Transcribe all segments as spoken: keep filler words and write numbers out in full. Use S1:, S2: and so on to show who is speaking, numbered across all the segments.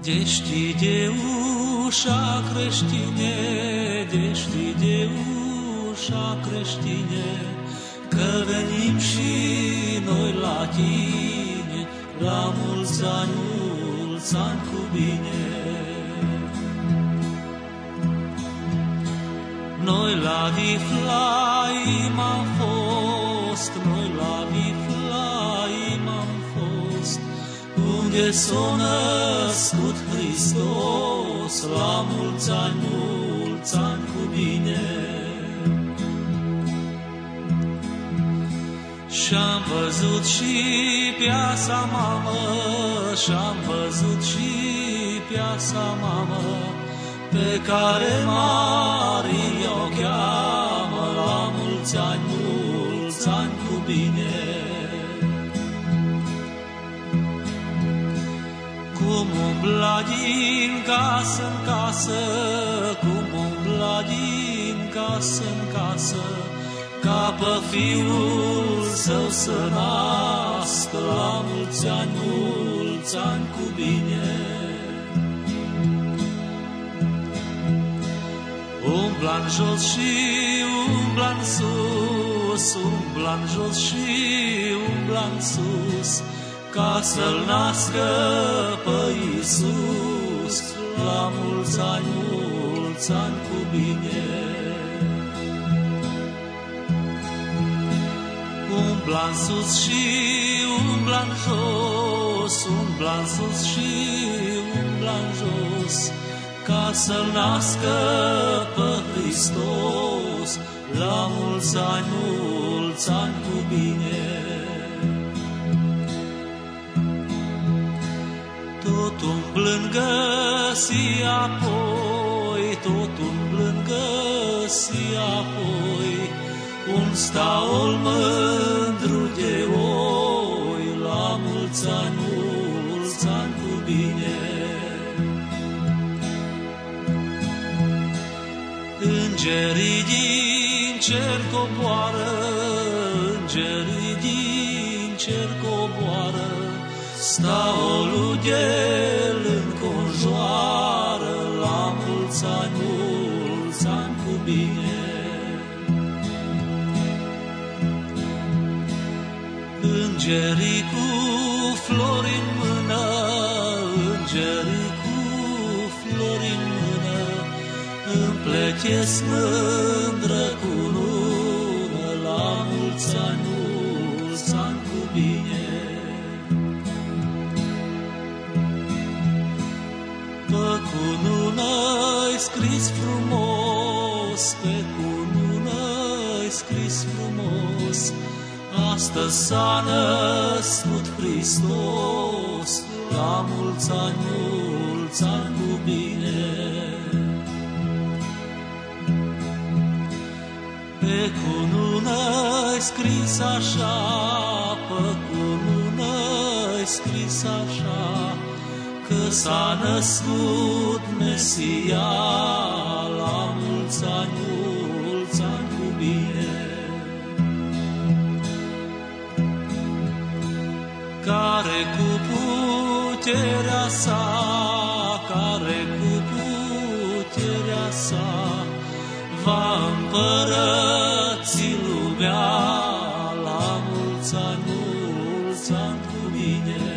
S1: Deschide ușa, creștine, deschide ușa, creștine, că venim și noi la tine, la mulți ani, mulți ani cu bine. Noi la Viflaim am fost, noi la Viflaim am fost, unde s-a născut Hristos, la mulți ani, mulți ani cu bine. Și-am văzut și piața mamă, și-am văzut și piața mamă, pe care Maria o cheamă, la mulți ani, mulți ani cu bine. Cum umbla din casă în casă, cum umbla din casă în casă, ca pe fiul său să nască, la mulți ani, mulți ani cu bine. Umbla-n jos și umbla-n sus, umbla-n jos și umbla-n sus, ca să-l nască pe Iisus, la mulți ani, mulți ani cu bine. Umbla-n sus și umbla-n jos, umbla-n sus și umbla-n jos, ca să-l nască pe Hristos, la mulți ani, mulți ani cu bine. Tot umblând găsi apoi, tot umblând găsi apoi, un staul mândru de oi, la mulți ani, mulți ani cu bine. Îngerii din cer coboară, îngerii din cer coboară, staul de-l înconjoară, la mulți ani, mulți ani cu bine. Îngerii cu flori în mână, îngerii cu flori în mână, împletesc mândră cunună, la mulți ani, mulți ani cu bine. Pe cunună-i scris frumos, pe cunună-i scris frumos, astăzi s-a născut Hristos, la mulți ani, mulți ani cu bine. Pe cunună-i scris așa, pe cunună-i scris așa, că s-a născut Mesia, la mulți ani, mulți ani cu bine. Care cu puterea sa, care cu puterea sa, va împărăți lumea, la mulți ani, mulți ani cu bine.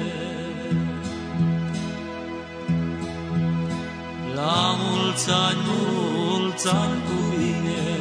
S1: La mulți ani, mulți ani cu bine.